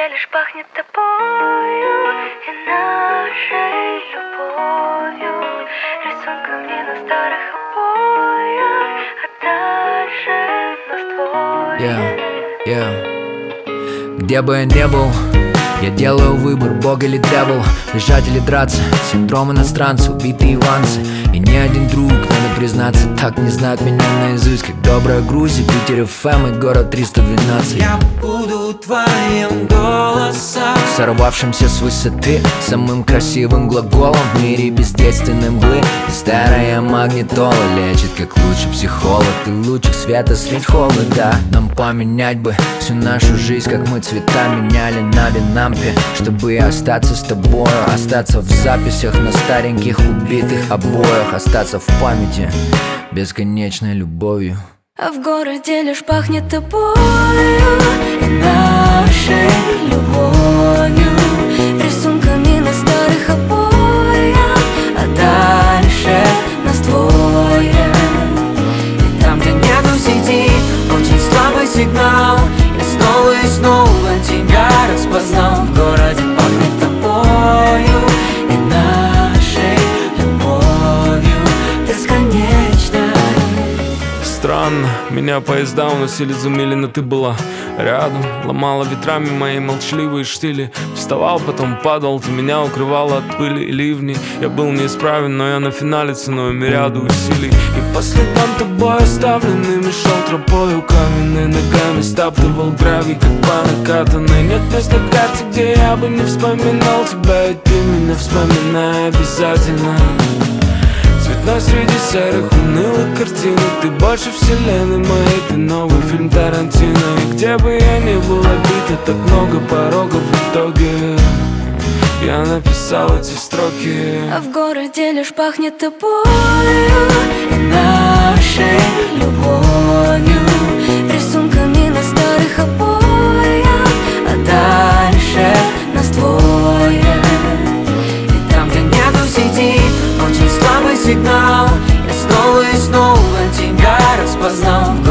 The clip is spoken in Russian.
городе лишь пахнет тобою и нашей любовью, рисунками на старых обоях, а дальше нас двое. Где бы я ни был, я делаю выбор, бог или дьявол, бежать или драться. Синдром иностранца, убитые иванцы. И ни один друг, надо признаться, так не знает меня наизусть, как добрая Грузия, Питер ФМ и город 312. Я буду твоим голосом, сорвавшимся с высоты, самым красивым глаголом в мире бездейственной мглы. И старая магнитола лечит, как лучший психолог. Ты лучик света средь холода. Нам поменять бы всю нашу жизнь, как мы цвета меняли на винампе, чтобы остаться с тобою, остаться в записях на стареньких убитых обоях, остаться в памяти бесконечной любовью. А в городе лишь пахнет тобою и нашей любовью, рисунками на старых обоях, а дальше нас двое. и там, где нету сети, очень слабый сигнал. Я снова и снова тебя распознал. В городе пахнет тобою и нашей любовью бесконечной. Странно, меня поезда уносили за мили, но ты была рядом, ломала ветрами мои молчаливые штили. Вставал, потом падал, ты меня укрывала от пыли и ливней. Я был неисправен, но я на финале ценой мириаду усилий. И по следам тобой оставленными шел тропою каменной, ногами стаптывал гравий, как по накатанной. Нет места на карте, где я бы не вспоминал тебя, и ты меня вспоминай обязательно. Цветной среди серых унылых картинок, ты больше вселенной моей, ты новый фильм Тарантино. И где бы я ни был обито, так много порогов, в итоге я написал эти строки. А в городе лишь пахнет тобою и нашей любовью, рисунками на старых обоях, а дальше нас двое. И там, где нету сети, очень слабый сигнал. Я снова и снова тебя распознал.